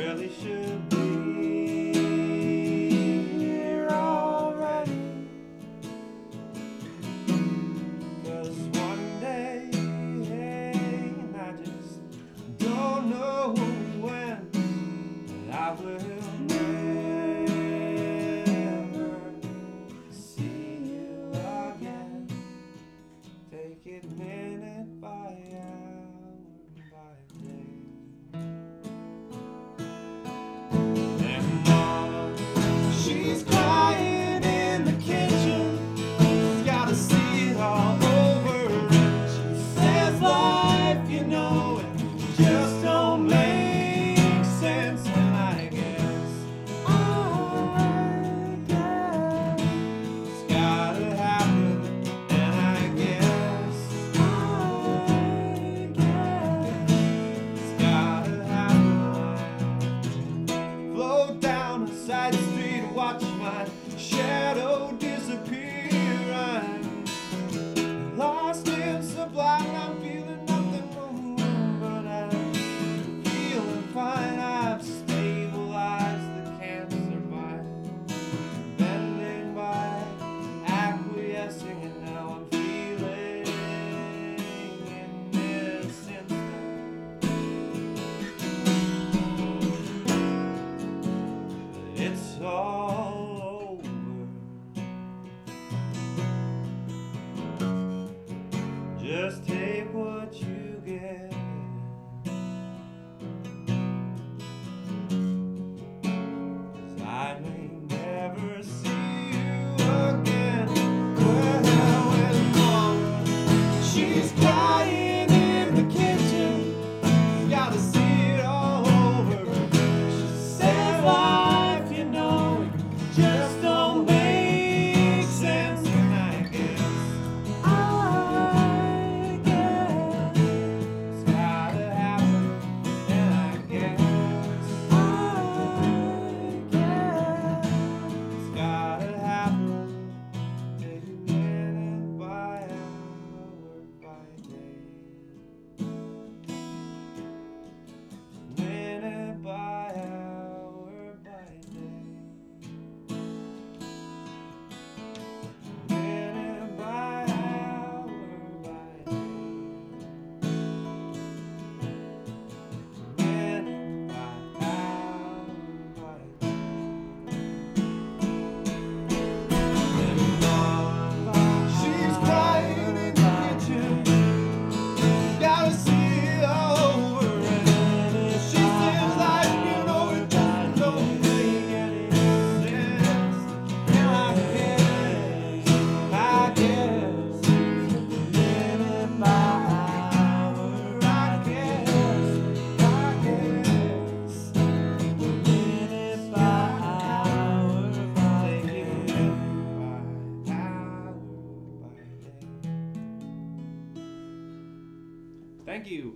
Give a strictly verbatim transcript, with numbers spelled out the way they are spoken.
really should be here already. 'Cause one day, and I just don't know when, I will never see you again. Take it minute by hour by day. And Mama, she's crying in the kitchen. She's gotta see it all over. And she says life, you know, it just don't make sense. And I guess, I guess it's gotta happen. And I guess, I guess it's gotta happen. Flow down a side street and watch my shadow disappear. I'm lost in sublime. I'm feeling nothing more, but I'm feeling fine. I've stabilized the cancer by bending, by acquiescing, and now I'm feeling in this instant that it's all over. Just take what you get. 'Cause I may never see you again. Well, and Mama, she's crying in the kitchen. She's gotta see it all over. She says life, you know, it just don't make sense. And I guess, I guess it's gotta happen. And I guess, I guess it's gotta happen. Take it minute by hour by day. Minute by hour by day. Minute by hour by day. Minute by hour by day. And Mama, she's crying in the kitchen. Gotta see it all over. And she says life, you know, it just don't make any sense. And I guess, I guess, minute by hour, I guess, I guess, minute by hour by day, by hour by day. Thank you.